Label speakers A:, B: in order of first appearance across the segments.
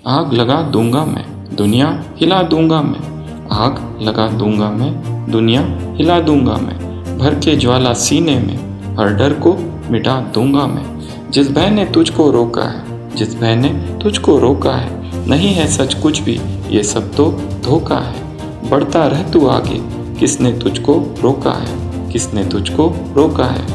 A: आग लगा दूंगा मैं, दुनिया हिला दूंगा मैं। आग लगा दूंगा मैं, दुनिया हिला दूंगा मैं। भर के ज्वाला सीने में, हर डर को मिटा दूंगा मैं। जिस भय ने तुझको रोका है, जिस भय ने तुझको रोका है, नहीं है सच कुछ भी, ये सब तो धोखा है। बढ़ता रह तू आगे, किसने तुझको रोका है, किसने तुझको रोका है।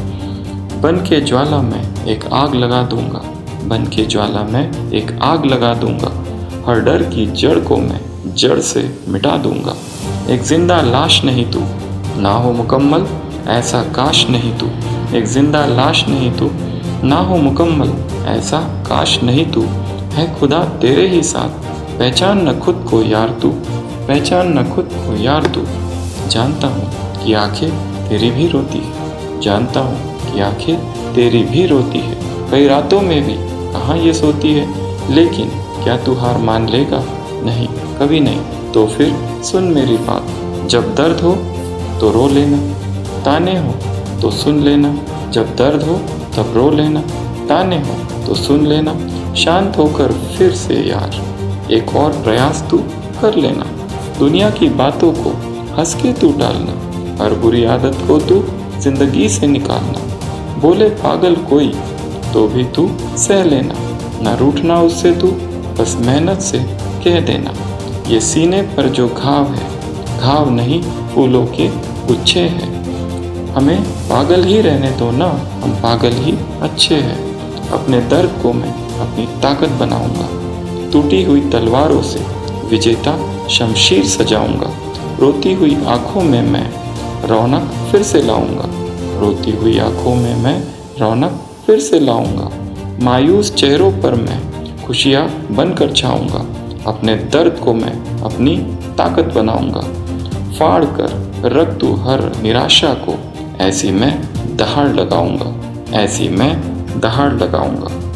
A: बन के ज्वाला में एक आग लगा दूंगा, बन के ज्वाला में एक आग लगा दूंगा। हर डर की जड़ को मैं जड़ से मिटा दूंगा। एक जिंदा लाश नहीं तू, ना हो मुकम्मल ऐसा काश नहीं तू। एक जिंदा लाश नहीं तू, ना हो मुकम्मल ऐसा काश नहीं तू। है खुदा तेरे ही साथ, पहचान न खुद को यार तू, पहचान न खुद को यार तू। जानता हूँ कि आंखें तेरी भी रोती है, जानता हूँ कि आंखें तेरी भी रोती है। कई रातों में भी कहाँ ये सोती है, लेकिन क्या तू हार मान लेगा? नहीं, कभी नहीं। तो फिर सुन मेरी बात, जब दर्द हो तो रो लेना, ताने हो तो सुन लेना। जब दर्द हो तब रो लेना, ताने हो तो सुन लेना। शांत होकर फिर से यार एक और प्रयास तू कर लेना। दुनिया की बातों को हंस के तू टालना, हर बुरी आदत को तू जिंदगी से निकालना। बोले पागल कोई तो भी तू सह लेना, ना रूठना उससे तू, बस मेहनत से कह देना। ये सीने पर जो घाव है, घाव नहीं फूलों के गुच्छे हैं। हमें पागल ही रहने दो ना, हम पागल ही अच्छे हैं। अपने दर्द को मैं अपनी ताकत बनाऊंगा, टूटी हुई तलवारों से विजेता शमशीर सजाऊंगा। रोती हुई आंखों में मैं रौनक फिर से लाऊंगा, रोती हुई आंखों में मैं रौनक फिर से लाऊंगा। मायूस चेहरों पर मैं खुशियाँ बनकर छाऊंगा। अपने दर्द को मैं अपनी ताकत बनाऊंगा। फाड़ कर रख दूँ हर निराशा को, ऐसी मैं दहाड़ लगाऊंगा, ऐसी मैं दहाड़ लगाऊंगा।